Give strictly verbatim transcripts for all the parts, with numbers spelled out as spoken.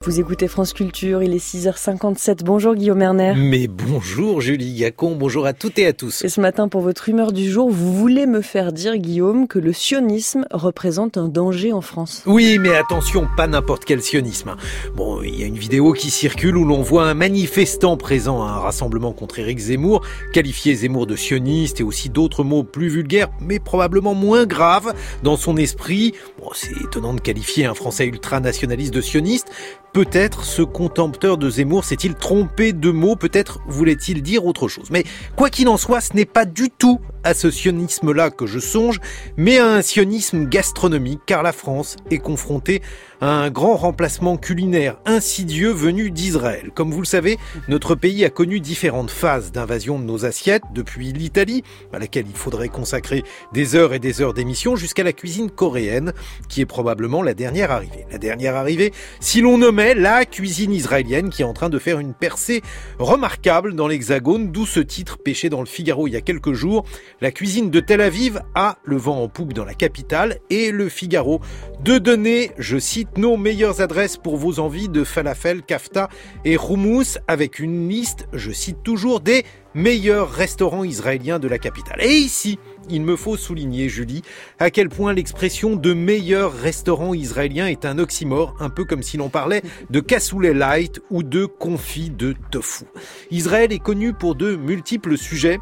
Vous écoutez France Culture, il est six heures cinquante-sept. Bonjour Guillaume Erner. Mais bonjour Julie Gacon, bonjour à toutes et à tous. Et ce matin, pour votre humeur du jour, vous voulez me faire dire, Guillaume, que le sionisme représente un danger en France. Oui, mais attention, pas n'importe quel sionisme. Bon, il y a une vidéo qui circule où l'on voit un manifestant présent à un rassemblement contre Éric Zemmour, qualifier Zemmour de sioniste et aussi d'autres mots plus vulgaires, mais probablement moins graves dans son esprit. Bon, c'est étonnant de qualifier un Français ultranationaliste de sioniste. Peut-être ce contempteur de Zemmour s'est-il trompé de mots, peut-être voulait-il dire autre chose. Mais quoi qu'il en soit, ce n'est pas du tout à ce sionisme-là que je songe, mais à un sionisme gastronomique, car la France est confrontée à un grand remplacement culinaire insidieux venu d'Israël. Comme vous le savez, notre pays a connu différentes phases d'invasion de nos assiettes, depuis l'Italie, à laquelle il faudrait consacrer des heures et des heures d'émission, jusqu'à la cuisine coréenne, qui est probablement la dernière arrivée. La dernière arrivée, si l'on nommait la cuisine israélienne, qui est en train de faire une percée remarquable dans l'Hexagone, d'où ce titre pêché dans le Figaro il y a quelques jours. La cuisine de Tel Aviv a le vent en poupe dans la capitale et le Figaro de donner, je cite, nos meilleures adresses pour vos envies de falafel, kafta et houmous, avec une liste, je cite toujours, des meilleurs restaurants israéliens de la capitale. Et ici, il me faut souligner, Julie, à quel point l'expression de meilleurs restaurants israéliens est un oxymore, un peu comme si l'on parlait de cassoulet light ou de confit de tofu. Israël est connu pour de multiples sujets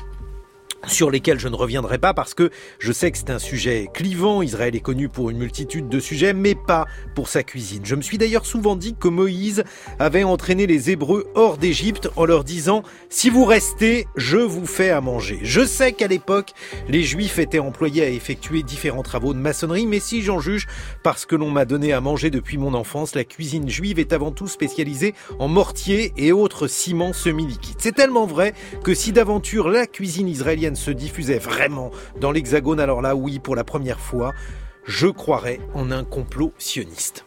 sur lesquels je ne reviendrai pas parce que je sais que c'est un sujet clivant. Israël est connu pour une multitude de sujets, mais pas pour sa cuisine. Je me suis d'ailleurs souvent dit que Moïse avait entraîné les Hébreux hors d'Égypte en leur disant « Si vous restez, je vous fais à manger ». Je sais qu'à l'époque, les Juifs étaient employés à effectuer différents travaux de maçonnerie, mais si j'en juge parce que l'on m'a donné à manger depuis mon enfance, la cuisine juive est avant tout spécialisée en mortier et autres ciments semi-liquides. C'est tellement vrai que si d'aventure la cuisine israélienne se diffusait vraiment dans l'Hexagone, alors là, oui, pour la première fois, je croirais en un complot sioniste.